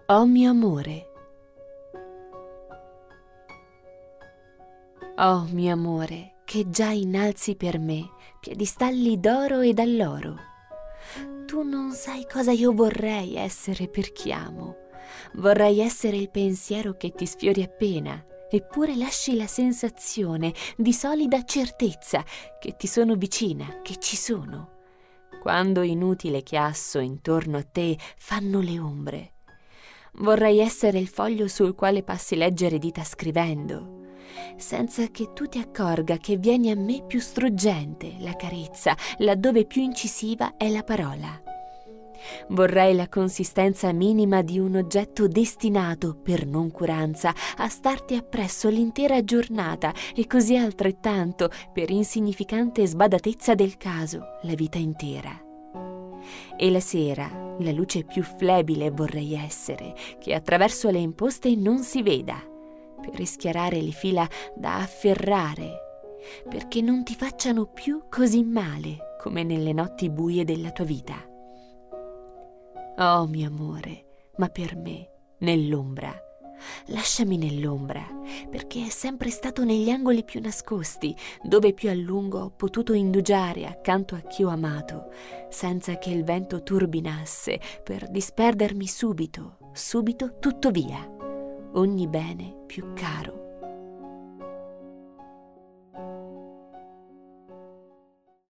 Oh mio amore. Oh mio amore, che già innalzi per me piedistalli d'oro e d'alloro. Tu non sai cosa io vorrei essere per chi amo. Vorrei essere il pensiero che ti sfiori appena, eppure lasci la sensazione di solida certezza che ti sono vicina, che ci sono. Quando inutile chiasso intorno a te fanno le ombre. Vorrei essere il foglio sul quale passi leggere dita scrivendo, senza che tu ti accorga che viene a me più struggente la carezza, laddove più incisiva è la parola. Vorrei la consistenza minima di un oggetto destinato, per noncuranza, a starti appresso l'intera giornata e così altrettanto, per insignificante sbadatezza del caso, la vita intera. E la sera, la luce più flebile vorrei essere, che attraverso le imposte non si veda, per rischiarare le fila da afferrare, perché non ti facciano più così male come nelle notti buie della tua vita. Oh mio amore, ma per me, nell'ombra. Lasciami nell'ombra, perché è sempre stato negli angoli più nascosti, dove più a lungo ho potuto indugiare accanto a chi ho amato, senza che il vento turbinasse per disperdermi subito, subito tutto via, ogni bene più caro